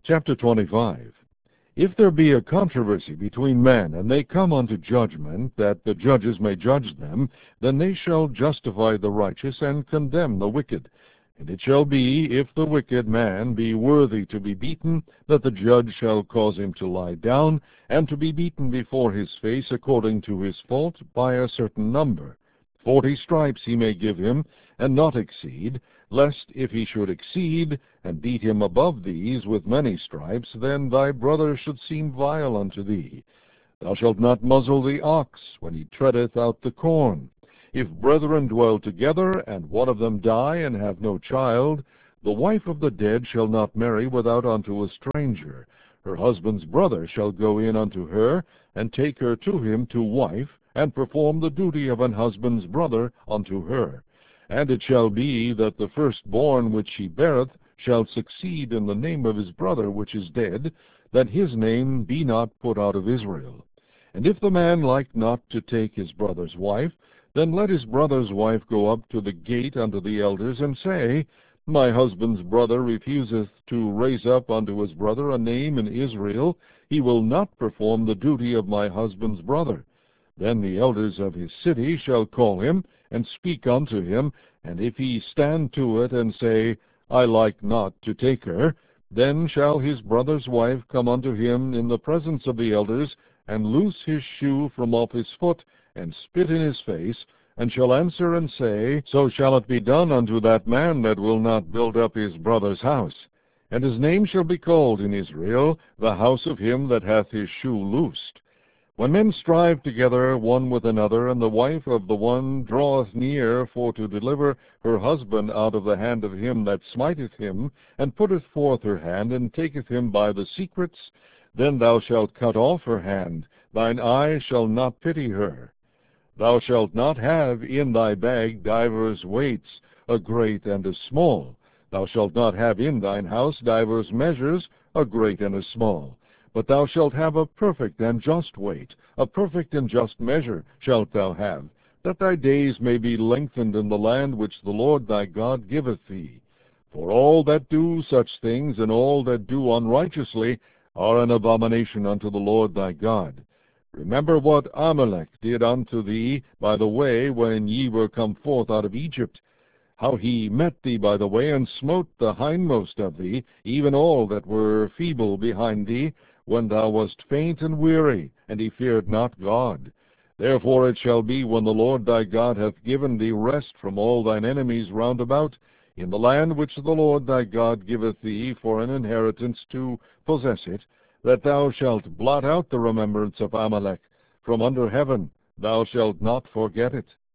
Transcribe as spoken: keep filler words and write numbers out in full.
Chapter twenty-five. If there be a controversy between men, and they come unto judgment, that the judges may judge them, then they shall justify the righteous, and condemn the wicked. And it shall be, if the wicked man be worthy to be beaten, that the judge shall cause him to lie down, and to be beaten before his face according to his fault by a certain number. Forty stripes he may give him, and not exceed, lest if he should exceed, and beat him above these with many stripes, then thy brother should seem vile unto thee. Thou shalt not muzzle the ox when he treadeth out the corn. If brethren dwell together, and one of them die, and have no child, the wife of the dead shall not marry without unto a stranger. Her husband's brother shall go in unto her, and take her to him to wife, and perform the duty of an husband's brother unto her. And it shall be that the firstborn which she beareth shall succeed in the name of his brother which is dead, that his name be not put out of Israel. And if the man like not to take his brother's wife, then let his brother's wife go up to the gate unto the elders, and say, My husband's brother refuseth to raise up unto his brother a name in Israel. He will not perform the duty of my husband's brother. Then the elders of his city shall call him, and speak unto him, and if he stand to it, and say, I like not to take her, then shall his brother's wife come unto him in the presence of the elders, and loose his shoe from off his foot, and spit in his face, and shall answer and say, So shall it be done unto that man that will not build up his brother's house. And his name shall be called in Israel, the house of him that hath his shoe loosed. When men strive together one with another, and the wife of the one draweth near for to deliver her husband out of the hand of him that smiteth him, and putteth forth her hand, and taketh him by the secrets, then thou shalt cut off her hand, thine eye shall not pity her. Thou shalt not have in thy bag divers weights, a great and a small. Thou shalt not have in thine house divers measures, a great and a small. But thou shalt have a perfect and just weight, a perfect and just measure shalt thou have, that thy days may be lengthened in the land which the Lord thy God giveth thee. For all that do such things, and all that do unrighteously, are an abomination unto the Lord thy God. Remember what Amalek did unto thee by the way when ye were come forth out of Egypt, how he met thee by the way, and smote the hindmost of thee, even all that were feeble behind thee, when thou wast faint and weary, and he feared not God. Therefore it shall be, when the Lord thy God hath given thee rest from all thine enemies round about, in the land which the Lord thy God giveth thee for an inheritance to possess it, that thou shalt blot out the remembrance of Amalek from under heaven, thou shalt not forget it.